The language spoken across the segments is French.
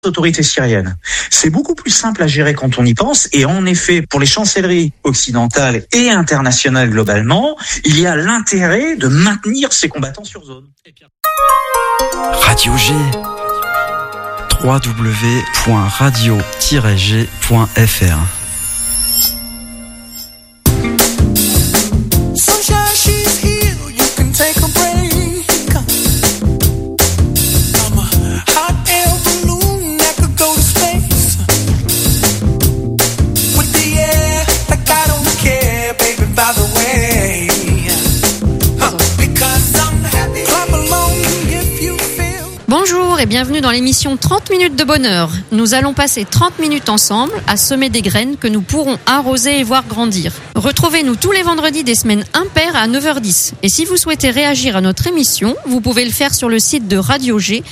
autorités syriennes. C'est beaucoup plus simple à gérer quand on y pense, et en effet, pour les chancelleries occidentales et internationales globalement, il y a l'intérêt de maintenir ces combattants sur zone. Radio G, www.radio-g.fr. Bonjour et bienvenue dans l'émission 30 minutes de bonheur. Nous allons passer 30 minutes ensemble à semer des graines que nous pourrons arroser et voir grandir. Retrouvez-nous tous les vendredis des semaines impaires à 9h10. Et si vous souhaitez réagir à notre émission, vous pouvez le faire sur le site de Radio G,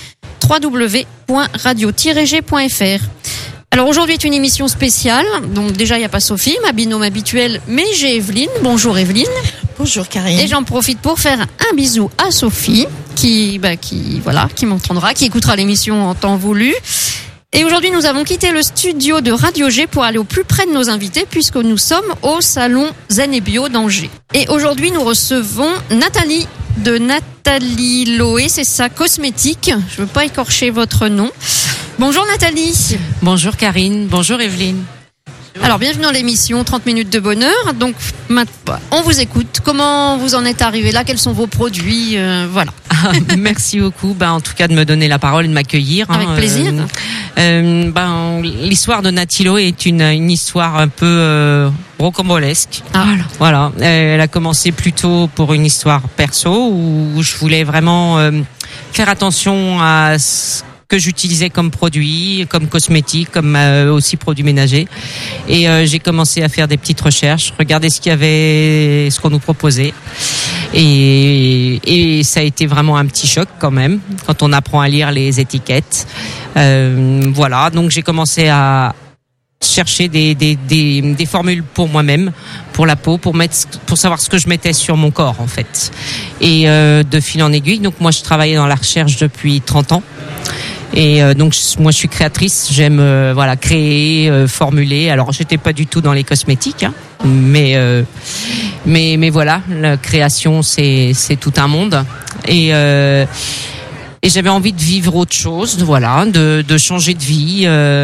www.radio-g.fr. Alors aujourd'hui est une émission spéciale, donc déjà il n'y a pas Sophie, ma binôme habituelle, mais j'ai Evelyne. Bonjour Evelyne. Bonjour Karine. Et j'en profite pour faire un bisou à Sophie, qui m'entendra, qui écoutera l'émission en temps voulu. Et aujourd'hui nous avons quitté le studio de Radio G pour aller au plus près de nos invités, puisque nous sommes au salon Zen et Bio d'Angers. Et aujourd'hui nous recevons Nathalie de Nathalie Loé, c'est ça, cosmétique. Je ne veux pas écorcher votre nom. Bonjour Nathalie. Bonjour Karine, bonjour Evelyne. Alors bienvenue dans l'émission 30 minutes de bonheur. Donc on vous écoute. Comment vous en êtes arrivé là? Quels sont vos produits? Voilà. Merci beaucoup. En tout cas de me donner la parole et de m'accueillir. Avec plaisir. L'histoire de Natilo est une histoire un peu rocambolesque. Ah. Voilà. Elle a commencé plutôt pour une histoire perso où je voulais vraiment faire attention à ce que j'utilisais comme produit, comme cosmétique, comme aussi produits ménagers. Et j'ai commencé à faire des petites recherches, regarder ce qu'il y avait, ce qu'on nous proposait. Et ça a été vraiment un petit choc quand même, quand on apprend à lire les étiquettes. Voilà, donc j'ai commencé à chercher des formules pour moi-même, pour la peau, pour savoir ce que je mettais sur mon corps en fait. Et de fil en aiguille, donc moi je travaillais dans la recherche depuis 30 ans. Et donc moi je suis créatrice, j'aime créer, formuler. Alors j'étais pas du tout dans les cosmétiques, mais voilà, la création c'est tout un monde. Et j'avais envie de vivre autre chose, de changer de vie.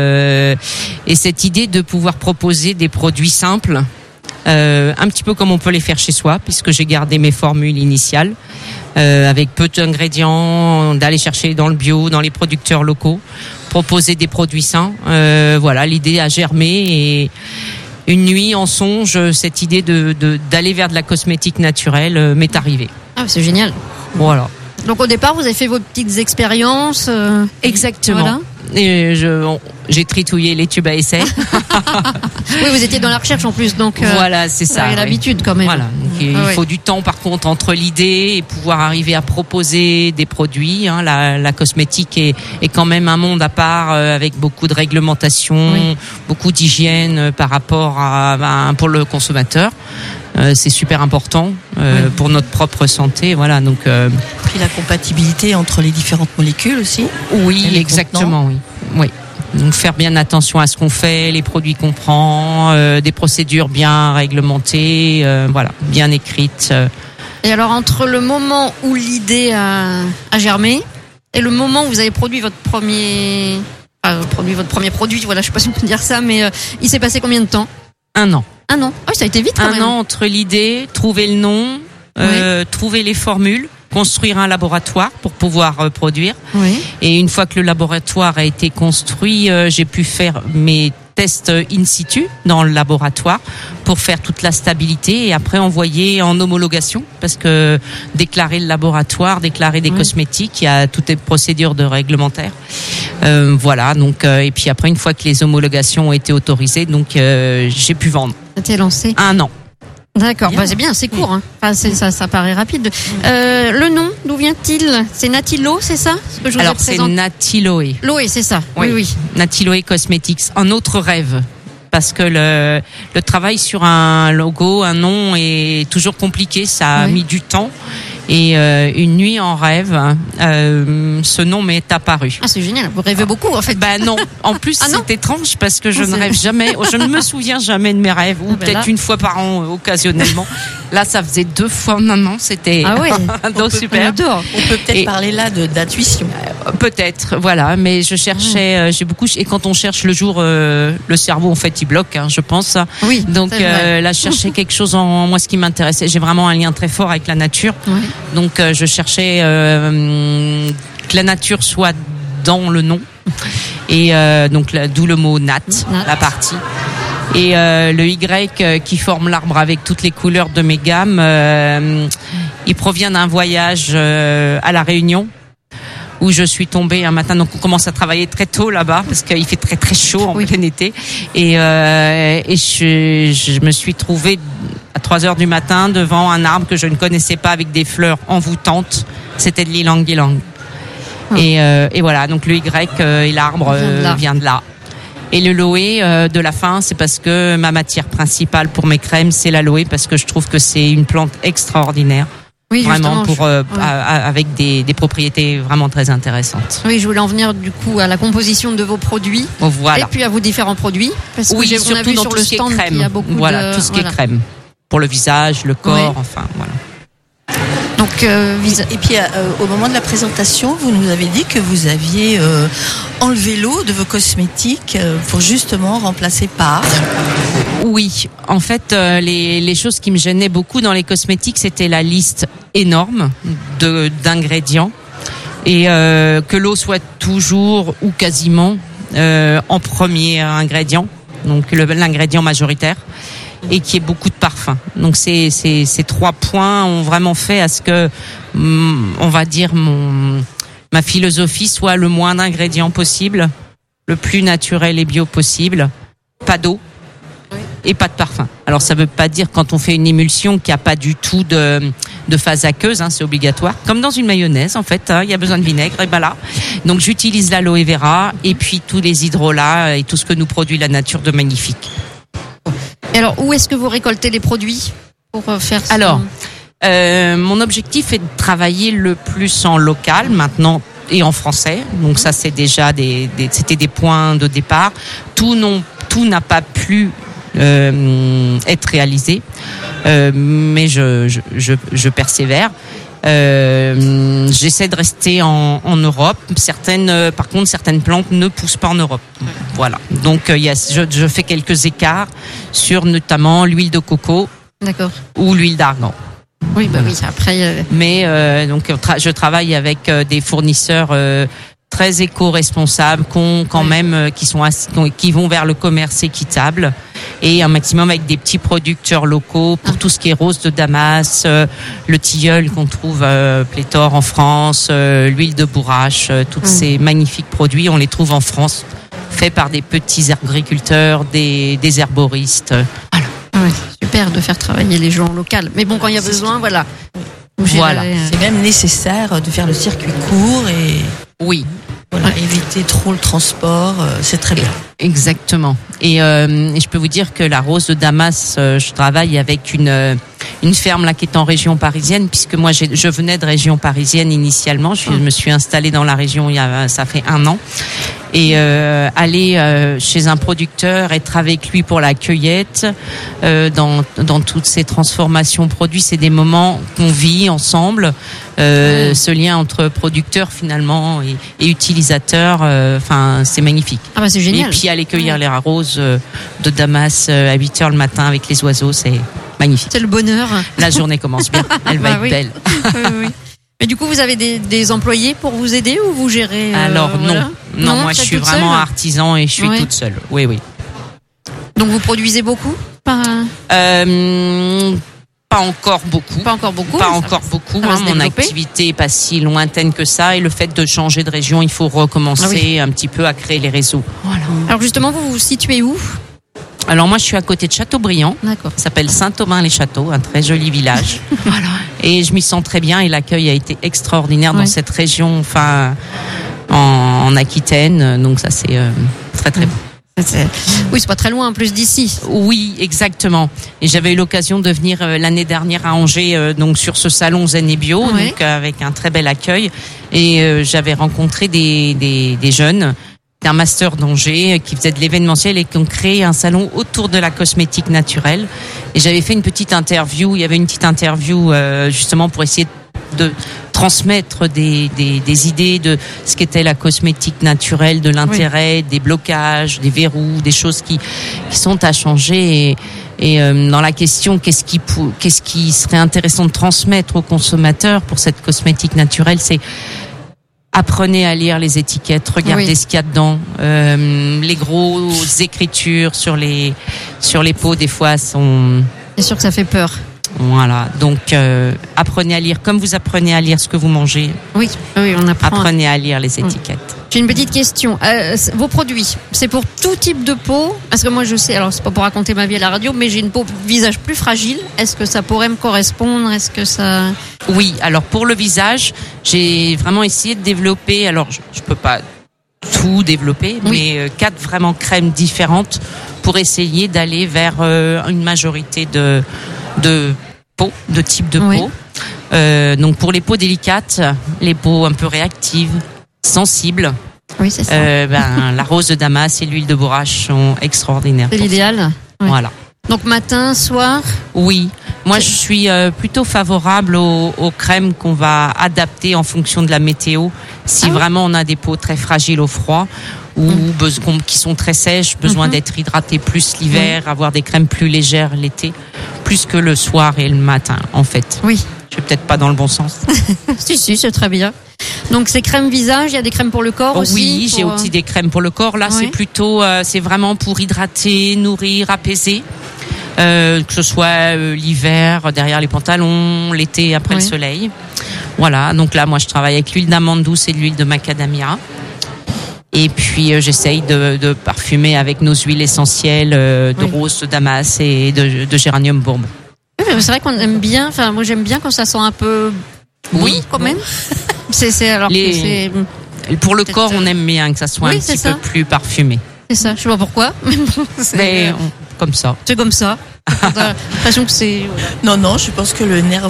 Et cette idée de pouvoir proposer des produits simples, un petit peu comme on peut les faire chez soi, puisque j'ai gardé mes formules initiales. Avec peu d'ingrédients, d'aller chercher dans le bio, dans les producteurs locaux, proposer des produits sains. L'idée a germé et une nuit en songe, cette idée d'aller vers de la cosmétique naturelle m'est arrivée. Ah, c'est génial. Voilà. Donc au départ, vous avez fait vos petites expériences. Exactement. Voilà. Et j'ai tritouillé les tubes à essai. Oui, vous étiez dans la recherche en plus, donc voilà, c'est ça. Vous avez l'habitude quand même. Voilà. Donc, il faut du temps par contre entre l'idée et pouvoir arriver à proposer des produits. La cosmétique est quand même un monde à part avec beaucoup de réglementation, beaucoup d'hygiène par rapport pour le consommateur. C'est super important pour notre propre santé, voilà. Donc puis la compatibilité entre les différentes molécules aussi. Oui, exactement, oui. Donc faire bien attention à ce qu'on fait, les produits qu'on prend, des procédures bien réglementées, bien écrites. Et alors entre le moment où l'idée a germé et le moment où vous avez produit votre premier produit, voilà, je sais pas si on peut dire ça, mais il s'est passé combien de temps? 1 an. 1 an. Oh, ça a été vite quand même. 1 an entre l'idée, trouver le nom, trouver les formules, construire un laboratoire pour pouvoir produire. Oui. Et une fois que le laboratoire a été construit, j'ai pu faire mes tests in situ dans le laboratoire pour faire toute la stabilité et après envoyer en homologation parce que déclarer le laboratoire, déclarer des cosmétiques, il y a toutes les procédures de réglementaire. Donc et puis après une fois que les homologations ont été autorisées, donc j'ai pu vendre. C'était lancé. 1 an. D'accord, c'est bien, c'est court. Enfin, ça paraît rapide. Le nom, d'où vient-il? C'est Natilo, c'est ça? Alors c'est Natiloé. Loé, c'est ça. Oui. Natiloé Cosmetics, un autre rêve. Parce que le travail sur un logo, un nom est toujours compliqué, ça a mis du temps. Et une nuit en rêve, ce nom m'est apparu. Ah, c'est génial. Vous rêvez beaucoup, en fait. Ben non. En plus, Ah non. c'est étrange parce que je ne rêve jamais. Je ne me souviens jamais de mes rêves, ou peut-être une fois par an, occasionnellement. Là, ça faisait 2 fois maintenant. C'était donc super. On peut peut-être parler là d'intuition. Peut-être, voilà. Mais je cherchais, j'ai beaucoup. Et quand on cherche le jour, le cerveau, en fait, il bloque, je pense. Oui. Donc là, je cherchais quelque chose en moi, ce qui m'intéressait. J'ai vraiment un lien très fort avec la nature. Oui. Donc je cherchais que la nature soit dans le nom. Et donc d'où le mot nat, la partie. Et le Y qui forme l'arbre avec toutes les couleurs de mes gammes, il provient d'un voyage à La Réunion, où je suis tombée un matin. Donc on commence à travailler très tôt là-bas parce qu'il fait très très chaud en plein été. Et je me suis trouvée à 3h du matin devant un arbre que je ne connaissais pas, avec des fleurs envoûtantes. C'était de l'ilang-ilang. Et voilà, donc le Y et l'arbre vient de là. Et le Loé de la fin, c'est parce que ma matière principale pour mes crèmes, c'est l'aloe, parce que je trouve que c'est une plante extraordinaire. Oui, vraiment, avec des propriétés vraiment très intéressantes. Oui, je voulais en venir du coup à la composition de vos produits. Voilà. Et puis à vos différents produits. Parce que surtout on a vu dans sur tout le ce qui est stand crème. qu'il y a beaucoup tout ce qui est crème. Pour le visage, le corps, enfin voilà. Donc, et puis au moment de la présentation, vous nous avez dit que vous aviez enlevé l'eau de vos cosmétiques pour justement remplacer par... Oui, en fait, les choses qui me gênaient beaucoup dans les cosmétiques, c'était la liste énorme d'ingrédients, et que l'eau soit toujours ou quasiment en premier ingrédient, donc l'ingrédient majoritaire, et qu'il y ait beaucoup de parfums. Donc ces 3 points ont vraiment fait à ce que, on va dire, ma philosophie soit le moins d'ingrédients possible, le plus naturel et bio possible, pas d'eau et pas de parfum. Alors ça veut pas dire, quand on fait une émulsion, qu'il n'y a pas du tout de phase aqueuse, c'est obligatoire. Comme dans une mayonnaise, en fait, il y a besoin de vinaigre, et ben là. Donc j'utilise l'aloe vera et puis tous les hydrolats et tout ce que nous produit la nature de magnifique. Et alors, où est-ce que vous récoltez les produits pour faire ça? Alors, mon objectif est de travailler le plus en local maintenant et en français. Donc ça, c'est déjà c'était des points de départ. Tout n'a pas pu être réalisé, mais je persévère. J'essaie de rester en Europe. Par contre, certaines plantes ne poussent pas en Europe. Voilà. Donc, je fais quelques écarts sur notamment l'huile de coco. D'accord. Ou l'huile d'argan. Oui, bah oui. Après. Mais donc, je travaille avec des fournisseurs très éco-responsables, qui vont vers le commerce équitable, et un maximum avec des petits producteurs locaux pour tout ce qui est rose de Damas, le tilleul qu'on trouve pléthore en France, l'huile de bourrache, tous ces magnifiques produits, on les trouve en France, faits par des petits agriculteurs, des herboristes. Voilà. Ouais, super de faire travailler les gens locaux. Mais bon, quand il y a besoin, voilà. Voilà. C'est même nécessaire de faire le circuit court et... Oui. Voilà, éviter trop le transport, c'est très bien. Exactement. Et je peux vous dire que la rose de Damas, je travaille avec une ferme là qui est en région parisienne, puisque moi je venais de région parisienne initialement. Je me suis installée dans la région ça fait 1 an. Et aller chez un producteur, être avec lui pour la cueillette, dans toutes ces transformations produits, c'est des moments qu'on vit ensemble. Ce lien entre producteurs finalement et utilisateurs, c'est magnifique. Ah bah c'est génial. Et puis aller cueillir les roses de Damas à 8h le matin avec les oiseaux, c'est magnifique. C'est le bonheur. La journée commence bien, elle va être belle. Oui. Mais du coup, vous avez des employés pour vous aider, ou vous gérez Alors voilà. Non, moi je suis vraiment artisan et je suis toute seule. Oui. Donc vous produisez beaucoup Pas encore beaucoup. Pas encore beaucoup. Mon activité est pas si lointaine que ça, et le fait de changer de région, il faut recommencer un petit peu à créer les réseaux. Voilà. Alors justement, vous vous situez où? Alors moi, je suis à côté de Châteaubriand. D'accord. Ça s'appelle Saint-Aubin-les-Châteaux, un très joli village. Voilà. Et je m'y sens très bien, et l'accueil a été extraordinaire dans cette région, en Aquitaine. Donc ça, c'est très très bon. Oui, c'est pas très loin en plus d'ici. Oui, exactement. Et j'avais eu l'occasion de venir l'année dernière à Angers, donc sur ce salon Zen et Bio, Oui. donc avec un très bel accueil. Et j'avais rencontré des jeunes d'un master d'Angers qui faisaient de l'événementiel et qui ont créé un salon autour de la cosmétique naturelle. Et j'avais fait une petite interview. Il y avait une petite interview justement pour essayer de transmettre des idées de ce qu'était la cosmétique naturelle, de l'intérêt, des blocages, des verrous, des choses qui sont à changer. Et dans la question qu'est-ce qui serait intéressant de transmettre aux consommateurs pour cette cosmétique naturelle, c'est apprenez à lire les étiquettes, regardez ce qu'il y a dedans. Les grosses écritures sur les pots des fois sont... C'est sûr que ça fait peur. Voilà, donc apprenez à lire comme vous apprenez à lire ce que vous mangez. Oui, on apprend. Apprenez à lire les étiquettes. J'ai une petite question. Vos produits, c'est pour tout type de peau? Parce que moi je sais, alors c'est pas pour raconter ma vie à la radio, mais j'ai une peau visage plus fragile. Est-ce que ça pourrait me correspondre? Est-ce que ça... Oui, alors pour le visage, j'ai vraiment essayé de développer, alors je peux pas tout développer, mais 4 vraiment crèmes différentes pour essayer d'aller vers une majorité de peau, de type de peau. Donc pour les peaux délicates, les peaux un peu réactives, sensibles, oui, c'est ça. la rose de Damas et l'huile de borache sont extraordinaires. C'est l'idéal. Oui. Voilà. Donc matin, soir. Oui, moi je suis plutôt favorable aux crèmes qu'on va adapter en fonction de la météo. Si vraiment on a des peaux très fragiles au froid ou qui sont très sèches, besoin d'être hydratées plus l'hiver, avoir des crèmes plus légères l'été, plus que le soir et le matin en fait. Oui. Je vais peut-être pas dans le bon sens. Si, c'est très bien. Donc c'est crème visage, il y a des crèmes pour le corps aussi. Oui, j'ai aussi des crèmes pour le corps. Là, c'est plutôt, c'est vraiment pour hydrater, nourrir, apaiser. Que ce soit l'hiver derrière les pantalons, l'été après le soleil. Voilà, donc là moi je travaille avec l'huile d'amande douce et de l'huile de macadamia. Et puis j'essaye de parfumer avec nos huiles essentielles de rose, de damas et de géranium bourbon. Oui, mais c'est vrai qu'on aime bien, enfin moi j'aime bien quand ça sent un peu bon, quand même. C'est alors que c'est pour le corps, on aime bien que ça soit un petit peu plus parfumé. C'est ça, je sais pas pourquoi, mais bon, comme ça. C'est comme ça. On a l'impression que c'est... Non, je pense que le nerf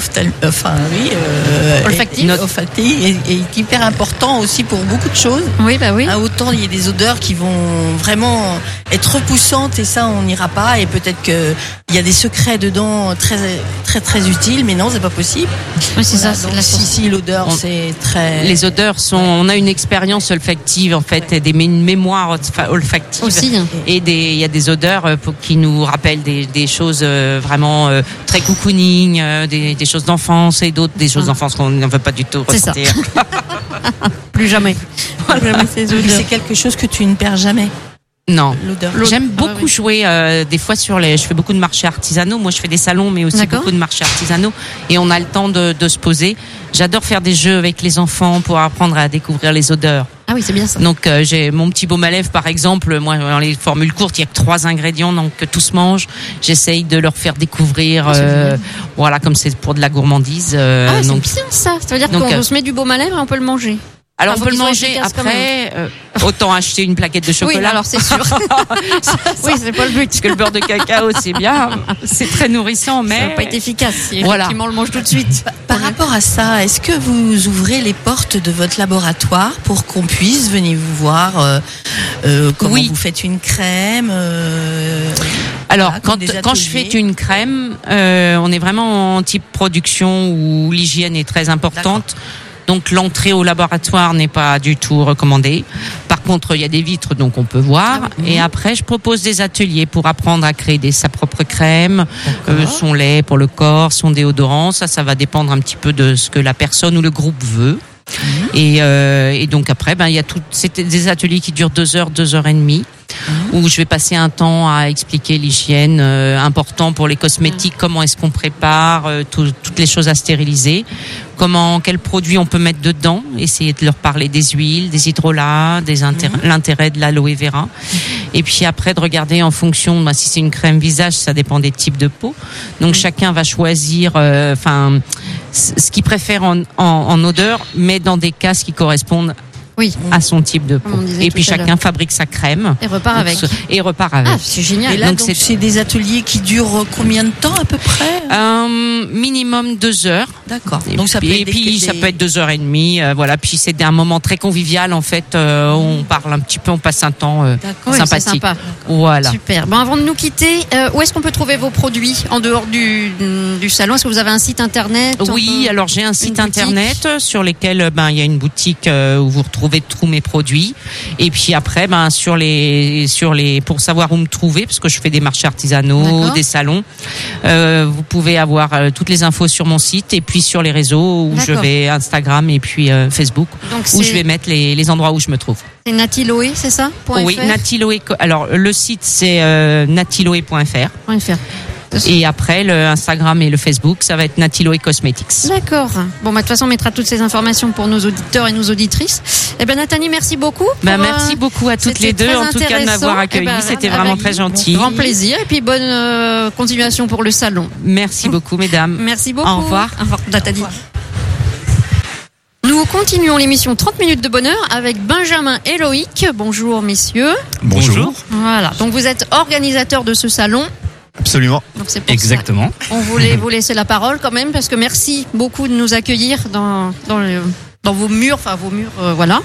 olfactif est hyper important aussi pour beaucoup de choses. Oui, bah oui. Autant il y a des odeurs qui vont vraiment être repoussantes et ça on n'ira pas, et peut-être que il y a des secrets dedans très très très utiles, mais non, c'est pas possible. Oui, c'est ça. Donc, si l'odeur c'est très... Les odeurs sont... On a une expérience olfactive en fait, et une mémoire olfactive aussi. Et il y a des odeurs qui nous rappellent des choses vraiment très cocooning, des choses d'enfance, et d'autres des choses d'enfance qu'on ne veut pas du tout ressentir. Plus jamais. C'est quelque chose que tu ne perds jamais. Non. L'odeur. J'aime beaucoup jouer des fois je fais beaucoup de marchés artisanaux. Moi je fais des salons mais aussi beaucoup de marchés artisanaux, et on a le temps de se poser. J'adore faire des jeux avec les enfants pour apprendre à découvrir les odeurs. Ah oui, c'est bien ça. Donc j'ai mon petit baume à lèvres par exemple. Moi dans les formules courtes, il y a que 3 ingrédients, donc tout se mange. J'essaye de leur faire découvrir voilà, comme c'est pour de la gourmandise. C'est bien ça. Ça veut dire qu'on se met du baume à lèvres et on peut le manger. Alors on peut le manger après, autant acheter une plaquette de chocolat. Oui, alors c'est sûr. Oui, c'est pas le but. Parce que le beurre de cacao, c'est bien, c'est très nourrissant, mais ça va pas être efficace si effectivement on le mange tout de suite. Par rapport à ça, est-ce que vous ouvrez les portes de votre laboratoire pour qu'on puisse venir vous voir comment vous faites une crème Alors, quand je fais une crème, on est vraiment en type production où l'hygiène est très importante. D'accord. Donc l'entrée au laboratoire n'est pas du tout recommandée. Par contre, il y a des vitres, donc on peut voir. Et après, je propose des ateliers pour apprendre à créer sa propre crème, son lait pour le corps, son déodorant. Ça va dépendre un petit peu de ce que la personne ou le groupe veut. Et donc après, il y a c'était des ateliers qui durent 2 heures, 2 heures et demie, où je vais passer un temps à expliquer l'hygiène important pour les cosmétiques, comment est-ce qu'on prépare toutes les choses à stériliser, quels produits on peut mettre dedans, essayer de leur parler des huiles, des hydrolats, l'intérêt de l'aloe vera, et puis après de regarder en fonction, si c'est une crème visage, ça dépend des types de peau, donc chacun va choisir ce qu'il préfère en odeur, mais dans des cases qui correspondent Oui. à son type de peau. Comme on disait Et puis tout à chacun fabrique sa crème. Et repart avec. Et repart avec. Ah, c'est génial. Et là, Donc, donc, c'est des ateliers qui durent combien de temps à peu près? Minimum 2 heures. D'accord. Et Donc ça peut puis, être et puis ça peut être 2h30. Voilà. Puis c'est un moment très convivial en fait. On parle un petit peu, on passe un temps Oui, c'est sympathique. sympa. Voilà. Super. Bon, avant de nous quitter, où est-ce qu'on peut trouver vos produits en dehors du salon? Est-ce que vous avez un site internet? Oui, alors j'ai un site boutique internet sur lequel il y a une boutique où vous retrouvez tous mes produits. Et puis après, sur les pour savoir où me trouver, parce que je fais des marchés artisanaux, D'accord. des salons, vous pouvez avoir toutes les infos sur mon site et puis sur les réseaux où je D'accord. vais Instagram et puis Facebook Donc où je vais mettre les endroits où je me trouve. C'est Natiloé, c'est ça? Oui, Natiloé. Alors le site c'est natiloé.fr. .fr. Et après, le Instagram et le Facebook, ça va être Natiloé Cosmetics. D'accord. Bon, de toute façon, on mettra toutes ces informations pour nos auditeurs et nos auditrices. Eh ben, Nathalie, merci beaucoup. Merci beaucoup à toutes les c'était deux, très en tout cas, de m'avoir accueilli. C'était vraiment très gentil. Grand plaisir. Et puis, bonne continuation pour le salon. Merci beaucoup, mesdames. Merci beaucoup. Au revoir. Au revoir, Nathalie. Nous continuons l'émission 30 minutes de bonheur avec Benjamin et Loïc. Bonjour, messieurs. Bonjour. Voilà. Donc, vous êtes organisateurs de ce salon. Absolument. Donc c'est pour Exactement. ça. On voulait vous laisser la parole quand même parce que merci beaucoup de nous accueillir dans vos murs, voilà,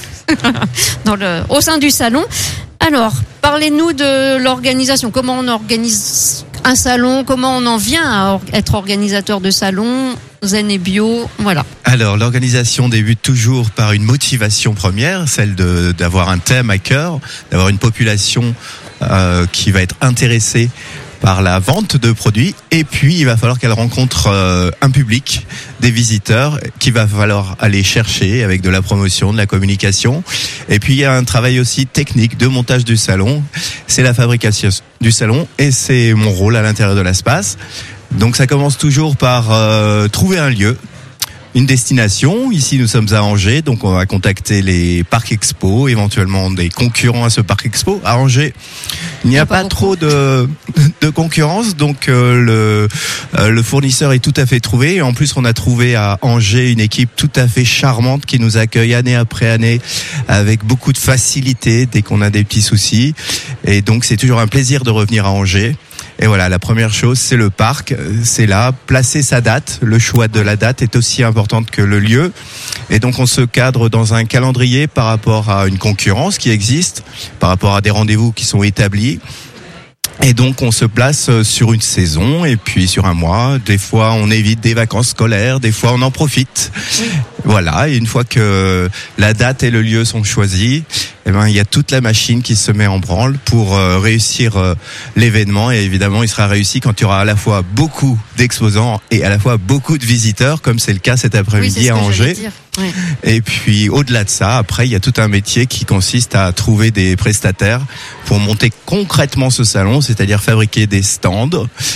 au sein du salon. Alors, parlez-nous de l'organisation. Comment on organise un salon? Comment on en vient à être organisateur de salon zen et bio? Voilà. Alors, l'organisation débute toujours par une motivation première, celle d'avoir un thème à cœur, d'avoir une population qui va être intéressée par la vente de produits, et puis il va falloir qu'elle rencontre un public, des visiteurs qu'il va falloir aller chercher avec de la promotion, de la communication, et puis il y a un travail aussi technique de montage du salon. C'est la fabrication du salon et c'est mon rôle à l'intérieur de l'espace. Donc ça commence toujours par trouver un lieu, une destination. Ici, nous sommes à Angers, donc on va contacter les parcs expo, éventuellement des concurrents à ce parc expo. À Angers, il n'y a pas trop de concurrence, donc le fournisseur est tout à fait trouvé. Et en plus, on a trouvé à Angers une équipe tout à fait charmante qui nous accueille année après année avec beaucoup de facilité dès qu'on a des petits soucis. Et donc, c'est toujours un plaisir de revenir à Angers. Et voilà, la première chose, c'est le parc. C'est là, placer sa date. Le choix de la date est aussi important que le lieu. Et donc, on se cadre dans un calendrier par rapport à une concurrence qui existe, par rapport à des rendez-vous qui sont établis. Et donc, on se place sur une saison et puis sur un mois. Des fois, on évite des vacances scolaires. Des fois, on en profite. Oui. Voilà. Et une fois que la date et le lieu sont choisis, il y a toute la machine qui se met en branle pour réussir l'événement. Et évidemment, il sera réussi quand il y aura à la fois beaucoup d'exposants et à la fois beaucoup de visiteurs, comme c'est le cas cet après-midi à Angers. Oui. Et puis, au-delà de ça, après, il y a tout un métier qui consiste à trouver des prestataires pour monter concrètement ce salon, c'est-à-dire fabriquer des stands,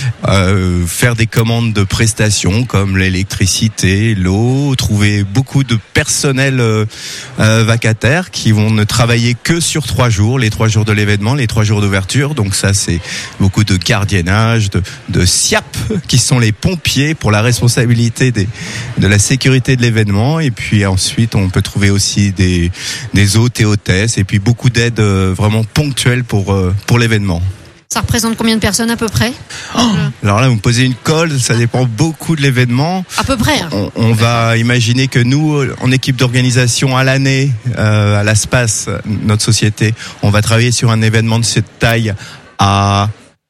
faire des commandes de prestations comme l'électricité, l'eau, trouver beaucoup de personnel vacataire qui vont ne travailler que sur 3 jours, les 3 jours de l'événement, les 3 jours d'ouverture. Donc ça, c'est beaucoup de gardiennage, de SIAP, qui sont les pompiers pour la responsabilité de la sécurité de l'événement. Et puis ensuite, on peut trouver aussi des hôtes et hôtesses, et puis beaucoup d'aides vraiment ponctuelles pour l'événement. Ça représente combien de personnes à peu près? Alors là, vous me posez une colle, ça dépend beaucoup de l'événement. À peu près. On va imaginer que nous, en équipe d'organisation à l'année, à l'Aspace, notre société, on va travailler sur un événement de cette taille à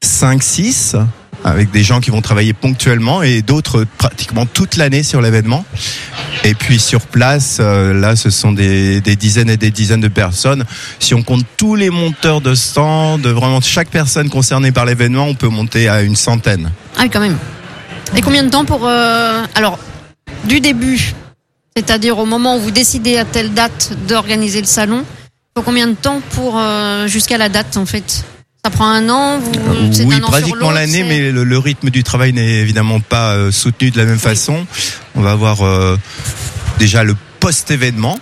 5-6, avec des gens qui vont travailler ponctuellement et d'autres pratiquement toute l'année sur l'événement. Et puis sur place, là, ce sont des dizaines et des dizaines de personnes. Si on compte tous les monteurs de stands, vraiment chaque personne concernée par l'événement, on peut monter à une centaine. Ah oui, quand même. Et combien de temps pour... alors, du début, c'est-à-dire au moment où vous décidez à telle date d'organiser le salon, il faut combien de temps pour jusqu'à la date, en fait? Ça prend un an? C'est oui, un an pratiquement sur l'année, mais le rythme du travail n'est évidemment pas soutenu de la même façon. On va avoir déjà le post-événement.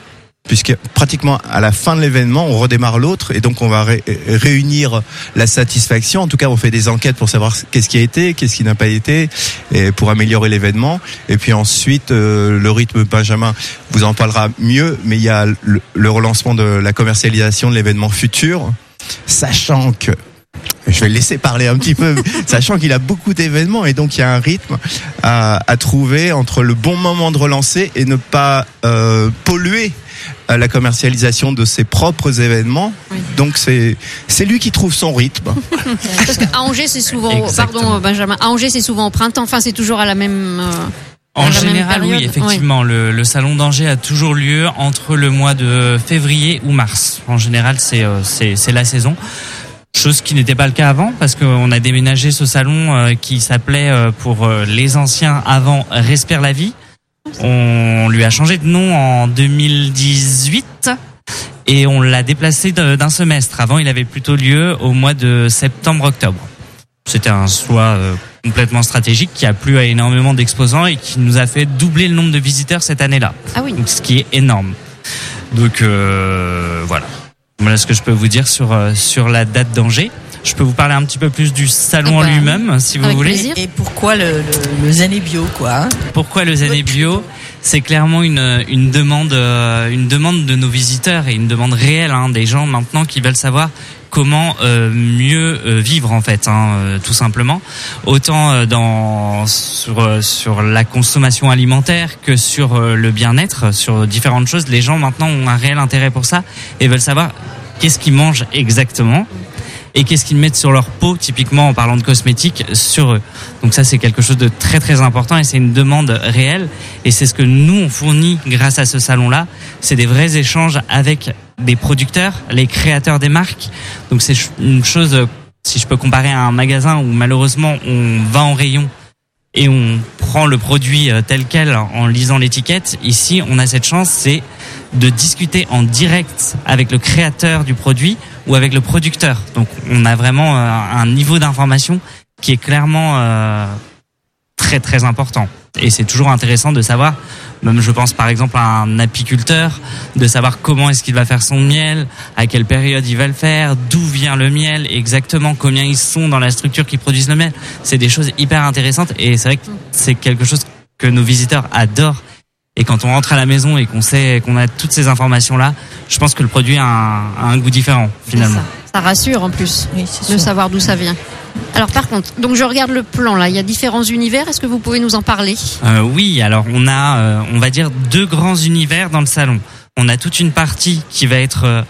puisque pratiquement à la fin de l'événement, on redémarre l'autre et donc on va réunir la satisfaction. En tout cas, on fait des enquêtes pour savoir qu'est-ce qui a été, qu'est-ce qui n'a pas été, et pour améliorer l'événement. Et puis ensuite, le rythme, Benjamin vous en parlera mieux, mais il y a le relancement de la commercialisation de l'événement futur, sachant que je vais le laisser parler un petit peu, sachant qu'il a beaucoup d'événements et donc il y a un rythme à trouver entre le bon moment de relancer et ne pas polluer la commercialisation de ses propres événements. Oui. Donc c'est lui qui trouve son rythme. Parce qu'à Angers c'est souvent, pardon Benjamin, à Angers c'est souvent au printemps, enfin c'est toujours à la même en général, oui, effectivement, oui. Le salon d'Angers a toujours lieu entre le mois de février ou mars. En général, c'est la saison. Chose qui n'était pas le cas avant, parce qu'on a déménagé ce salon qui s'appelait pour les anciens avant Respire la vie. On lui a changé de nom en 2018 et on l'a déplacé d'un semestre. Avant, il avait plutôt lieu au mois de septembre-octobre. C'était un choix complètement stratégique qui a plu à énormément d'exposants et qui nous a fait doubler le nombre de visiteurs cette année-là. Ah oui. Donc, ce qui est énorme. Donc voilà. Voilà ce que je peux vous dire sur la date d'Angers. Je peux vous parler un petit peu plus du salon en lui-même, si vous voulez. Plaisir. Et pourquoi le Zené Bio, quoi, hein? Pourquoi le Zené Bio? C'est clairement une demande de nos visiteurs et une demande réelle, hein, des gens maintenant qui veulent savoir comment mieux vivre en fait, hein, tout simplement. Autant sur la consommation alimentaire que sur le bien-être, sur différentes choses. Les gens maintenant ont un réel intérêt pour ça et veulent savoir qu'est-ce qu'ils mangent exactement et qu'est-ce qu'ils mettent sur leur peau, typiquement en parlant de cosmétiques, sur eux. Donc ça, c'est quelque chose de très très important et c'est une demande réelle. Et c'est ce que nous, on fournit grâce à ce salon-là. C'est des vrais échanges avec des producteurs, les créateurs des marques. Donc c'est une chose, si je peux comparer à un magasin où malheureusement on va en rayon et on prend le produit tel quel en lisant l'étiquette. Ici, on a cette chance, c'est de discuter en direct avec le créateur du produit ou avec le producteur. Donc on a vraiment un niveau d'information qui est clairement très très important. Et c'est toujours intéressant de savoir, même je pense par exemple à un apiculteur, de savoir comment est-ce qu'il va faire son miel, à quelle période il va le faire, d'où vient le miel, exactement combien ils sont dans la structure qui produisent le miel. C'est des choses hyper intéressantes et c'est vrai que c'est quelque chose que nos visiteurs adorent. Et quand on rentre à la maison et qu'on sait qu'on a toutes ces informations-là, je pense que le produit a un goût différent, finalement. Ça rassure en plus, oui, de savoir d'où ça vient. Alors par contre, donc je regarde le plan là, il y a différents univers, est-ce que vous pouvez nous en parler ? Oui, alors on a, on va dire, 2 grands univers dans le salon. On a toute une partie qui va être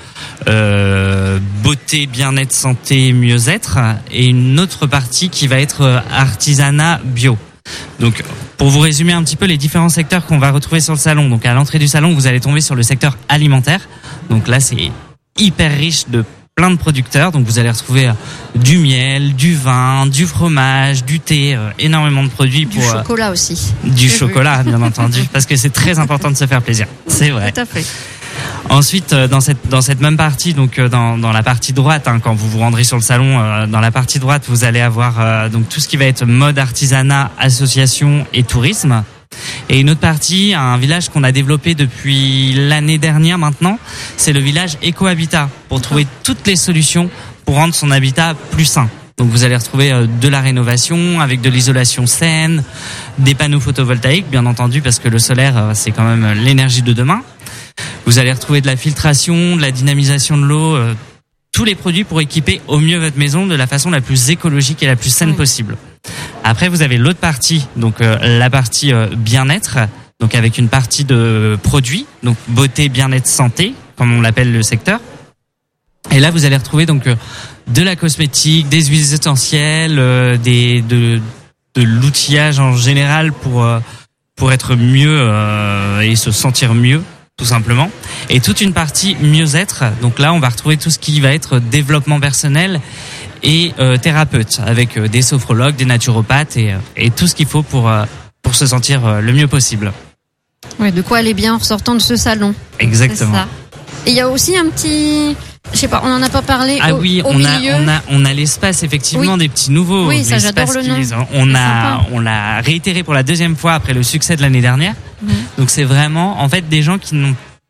beauté, bien-être, santé, mieux-être, et une autre partie qui va être artisanat bio. Donc, pour vous résumer un petit peu les différents secteurs qu'on va retrouver sur le salon. Donc, à l'entrée du salon, vous allez tomber sur le secteur alimentaire. Donc là, c'est hyper riche de plein de producteurs. Donc, vous allez retrouver du miel, du vin, du fromage, du thé, énormément de produits. Du chocolat aussi. Du chocolat, bien entendu, parce que c'est très important de se faire plaisir. C'est vrai. Tout à fait. Ensuite, dans cette même partie, donc dans la partie droite, hein, quand vous vous rendrez sur le salon, dans la partie droite, vous allez avoir donc tout ce qui va être mode, artisanat, association et tourisme. Et une autre partie, un village qu'on a développé depuis l'année dernière maintenant, c'est le village Éco-Habitat, pour trouver toutes les solutions pour rendre son habitat plus sain. Donc vous allez retrouver de la rénovation avec de l'isolation saine, des panneaux photovoltaïques, bien entendu, parce que le solaire, c'est quand même l'énergie de demain. Vous allez retrouver de la filtration, de la dynamisation de l'eau, tous les produits pour équiper au mieux votre maison de la façon la plus écologique et la plus saine possible. Après, vous avez l'autre partie, donc la partie bien-être, donc avec une partie de produits, donc beauté, bien-être, santé, comme on l'appelle le secteur. Et là, vous allez retrouver donc de la cosmétique, des huiles essentielles, de l'outillage en général pour être mieux et se sentir mieux, tout simplement. Et toute une partie mieux-être. Donc là, on va retrouver tout ce qui va être développement personnel et thérapeute, avec des sophrologues, des naturopathes et tout ce qu'il faut pour se sentir le mieux possible. Ouais, de quoi aller bien en ressortant de ce salon. Exactement. C'est ça. Et il y a aussi un petit, je sais pas, on en a pas parlé. Ah oui, au milieu. on a l'espace effectivement, oui. Des petits nouveaux. Oui, ça j'adore le nom. On l'a réitéré pour la 2e fois après le succès de l'année dernière. Mmh. Donc c'est vraiment en fait des gens qui n'ont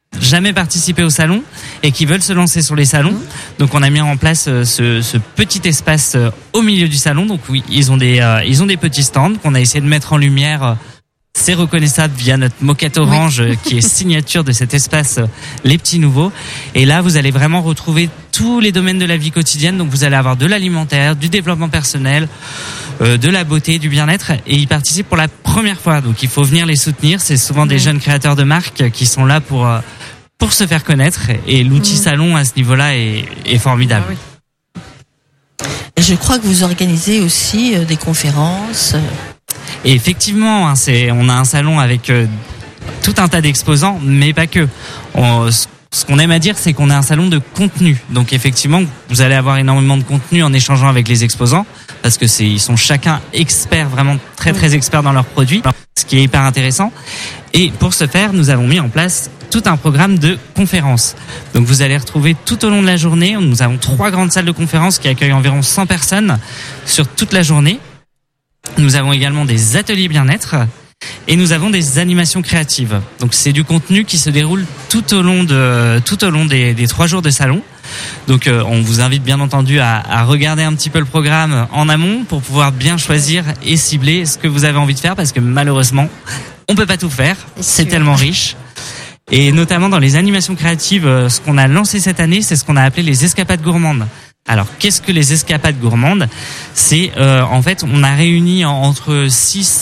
jamais participé au salon et qui veulent se lancer sur les salons. Donc on a mis en place ce petit espace au milieu du salon. Donc oui, ils ont des petits stands qu'on a essayé de mettre en lumière. C'est reconnaissable via notre moquette orange qui est signature de cet espace Les Petits Nouveaux. Et là, vous allez vraiment retrouver tous les domaines de la vie quotidienne. Donc vous allez avoir de l'alimentaire, du développement personnel, de la beauté, du bien-être. Et ils participent pour la première fois. Donc il faut venir les soutenir. C'est souvent des jeunes créateurs de marques qui sont là pour se faire connaître. Et l'outil salon à ce niveau-là est formidable. Ah oui. Je crois que vous organisez aussi des conférences. Et effectivement, on a un salon avec tout un tas d'exposants, mais pas que. Ce qu'on aime à dire, c'est qu'on a un salon de contenu. Donc effectivement, vous allez avoir énormément de contenu en échangeant avec les exposants, parce que ils sont chacun experts, vraiment très très experts dans leurs produits, ce qui est hyper intéressant. Et pour ce faire, nous avons mis en place tout un programme de conférences. Donc vous allez retrouver tout au long de la journée, nous avons 3 grandes salles de conférences qui accueillent environ 100 personnes sur toute la journée. Nous avons également des ateliers bien-être et nous avons des animations créatives. Donc c'est du contenu qui se déroule tout au long des 3 jours de salon. Donc on vous invite bien entendu à regarder un petit peu le programme en amont pour pouvoir bien choisir et cibler ce que vous avez envie de faire, parce que malheureusement on peut pas tout faire, c'est tellement riche. Et notamment dans les animations créatives, ce qu'on a lancé cette année, c'est ce qu'on a appelé les escapades gourmandes. Alors, qu'est-ce que les escapades gourmandes ? C'est, en fait, on a réuni entre 6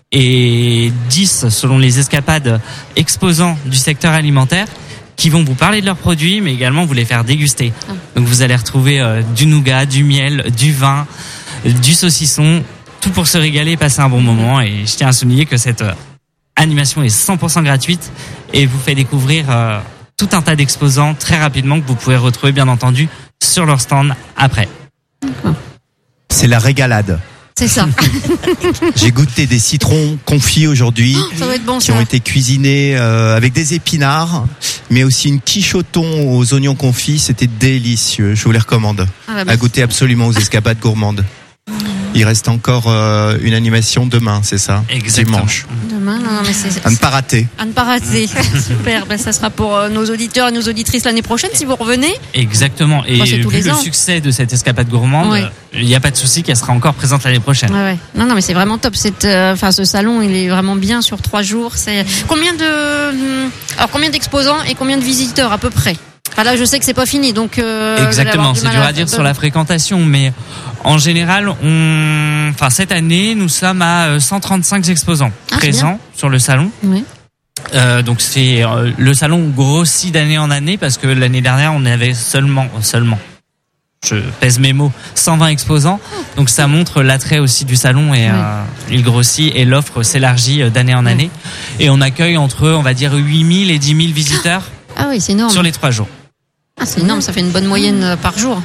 et 10, selon les escapades, exposants du secteur alimentaire, qui vont vous parler de leurs produits, mais également vous les faire déguster. Donc, vous allez retrouver du nougat, du miel, du vin, du saucisson, tout pour se régaler et passer un bon moment. Et je tiens à souligner que cette animation est 100% gratuite et vous fait découvrir tout un tas d'exposants très rapidement que vous pouvez retrouver, bien entendu, sur leur stand après. C'est la régalade. C'est ça. J'ai goûté des citrons confits aujourd'hui, Ça doit être bon, qui ça. ont été cuisinés avec des épinards, mais aussi une quiche au thon aux oignons confits. C'était délicieux. Je vous les recommande. À goûter absolument aux escapades gourmandes. Il reste encore une animation demain, c'est ça ? Exactement. Dimanche. Demain, non, mais c'est À ne pas rater. à ne pas rater. Super. Ben, ça sera pour nos auditeurs et nos auditrices l'année prochaine si vous revenez. Exactement. Et c'est tous vu les le ans. succès de cette escapade gourmande, Ouais. il n'y a pas de souci qu'elle sera encore présente l'année prochaine. Ouais. Non, mais c'est vraiment top. Ce salon, il est vraiment bien sur 3 jours. C'est combien d'exposants et combien de visiteurs à peu près ? Enfin, là, je sais que c'est pas fini, donc. Exactement, c'est dur à dire sur la fréquentation, mais en général, cette année, nous sommes à 135 exposants présents sur le salon. Oui. Donc c'est le salon grossit d'année en année, parce que l'année dernière, on avait seulement, je pèse mes mots, 120 exposants. Donc ça montre l'attrait aussi du salon et il grossit et l'offre s'élargit d'année en année. Et on accueille entre, on va dire, 8000 et 10 000 visiteurs. Ah oui, c'est énorme. Sur les 3 jours. Ah, c'est énorme, ça fait une bonne moyenne par jour.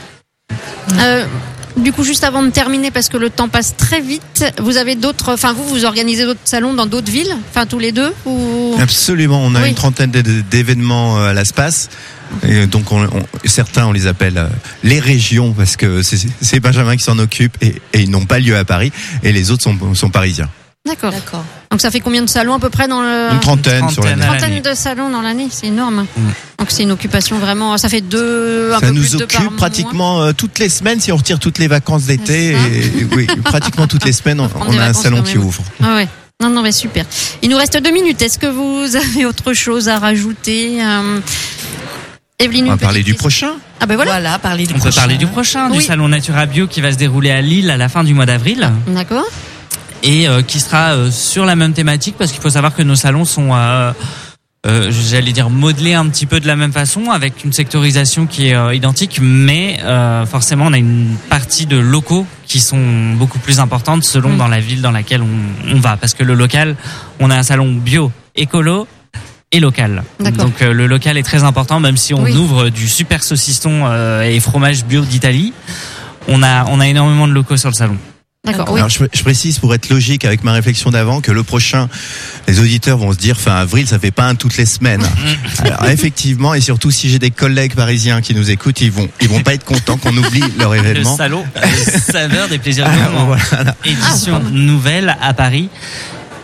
Du coup, juste avant de terminer, parce que le temps passe très vite, vous avez vous organisez d'autres salons dans d'autres villes, tous les deux, ou... Absolument, on a une trentaine d'événements à l'Aspace. Et donc certains on les appelle les régions, parce que c'est Benjamin qui s'en occupe et ils n'ont pas lieu à Paris, et les autres sont parisiens. D'accord. Donc ça fait combien de salons à peu près dans le... Une trentaine sur l'année. Une trentaine de salons dans l'année, c'est énorme. Donc c'est une occupation vraiment, ça fait un peu ça plus nous de par occupe mois. pratiquement toutes les semaines, si on retire toutes les vacances d'été. Et oui, pratiquement toutes les semaines, on a un salon qui ouvre. Ah ouais. Non, mais super. Il nous reste 2 minutes. Est-ce que vous avez autre chose à rajouter, Evelyne? On va parler du prochain. Ah ben voilà. Voilà, parler du On prochain. peut parler du prochain, du Oui. salon Natura Bio qui va se dérouler à Lille à la fin du mois d'avril. D'accord. Et qui sera sur la même thématique, parce qu'il faut savoir que nos salons sont, j'allais dire, modelés un petit peu de la même façon, avec une sectorisation qui est identique, mais forcément on a une partie de locaux qui sont beaucoup plus importantes selon dans la ville dans laquelle on va, parce que le local, on a un salon bio, écolo et local. D'accord. Donc le local est très important, même si on ouvre du super saucisson et fromage bio d'Italie, on a énormément de locaux sur le salon. D'accord, oui. Alors je précise, pour être logique avec ma réflexion d'avant, que le prochain, les auditeurs vont se dire fin avril, ça fait pas un toutes les semaines. Alors effectivement, et surtout si j'ai des collègues parisiens qui nous écoutent, ils vont pas être contents qu'on oublie leur événement. Le salon saveur des plaisirs gourmands. Voilà. Édition nouvelle à Paris.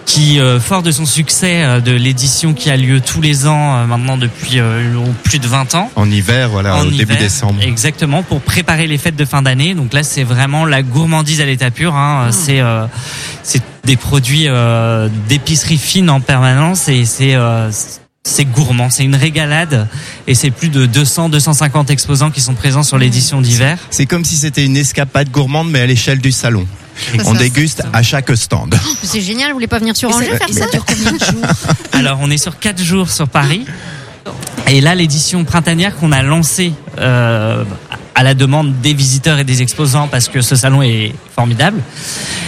qui, fort de son succès de l'édition qui a lieu tous les ans maintenant depuis plus de 20 ans. En hiver, voilà, En au début hiver, décembre. Exactement, pour préparer les fêtes de fin d'année. Donc là, c'est vraiment la gourmandise à l'état pur. C'est des produits d'épicerie fine en permanence et c'est gourmand, c'est une régalade et c'est plus de 250 exposants qui sont présents sur l'édition d'hiver. C'est comme si c'était une escapade gourmande, mais à l'échelle du salon. On déguste à chaque stand. C'est génial, vous voulez pas venir sur Angers faire ça? dure combien de jours? Alors, on est sur 4 jours sur Paris. Et là, l'édition printanière qu'on a lancée à la demande des visiteurs et des exposants parce que ce salon est formidable.